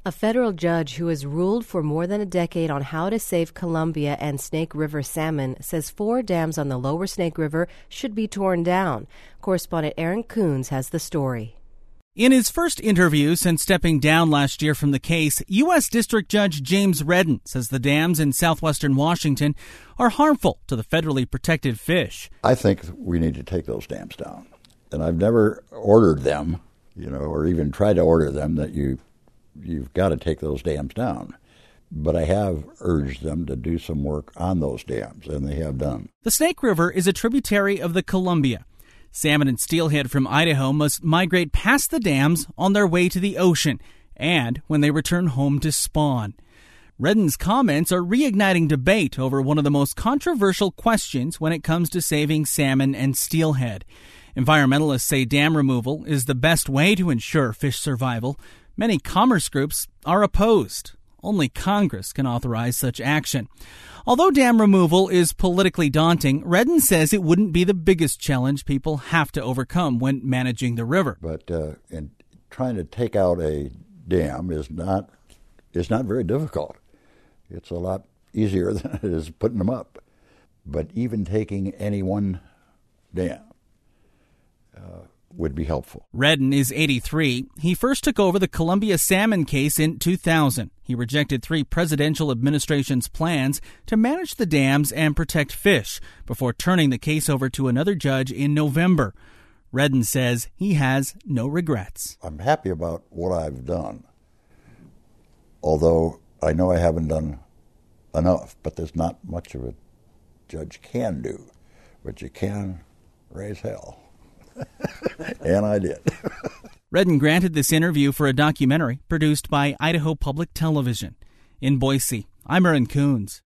A federal judge who has ruled for more than a decade on how to save Columbia and Snake River salmon says 4 dams on the lower Snake River should be torn down. Correspondent Aaron Coons has the story. In his first interview since stepping down last year from the case, U.S. District Judge James Redden says the dams in southwestern Washington are harmful to the federally protected fish. I think we need to take those dams down. And I've never ordered them, or even tried to order them, that you've got to take those dams down. But I have urged them to do some work on those dams, and they have done. The Snake River is a tributary of the Columbia. Salmon and steelhead from Idaho must migrate past the dams on their way to the ocean and when they return home to spawn. Redden's comments are reigniting debate over one of the most controversial questions when it comes to saving salmon and steelhead. Environmentalists say dam removal is the best way to ensure fish survival. Many commerce groups are opposed. Only Congress can authorize such action. Although dam removal is politically daunting, Redden says it wouldn't be the biggest challenge people have to overcome when managing the river. But in trying to take out a dam is not very difficult. It's a lot easier than it is putting them up. But even taking any one dam would be helpful. Redden is 83. He first took over the Columbia salmon case in 2000. He rejected 3 presidential administrations' plans to manage the dams and protect fish before turning the case over to another judge in November. Redden says he has no regrets. I'm happy about what I've done, although I know I haven't done enough, but there's not much of a judge can do, but you can raise hell. And I did. Redden granted this interview for a documentary produced by Idaho Public Television. In Boise, I'm Aaron Coons.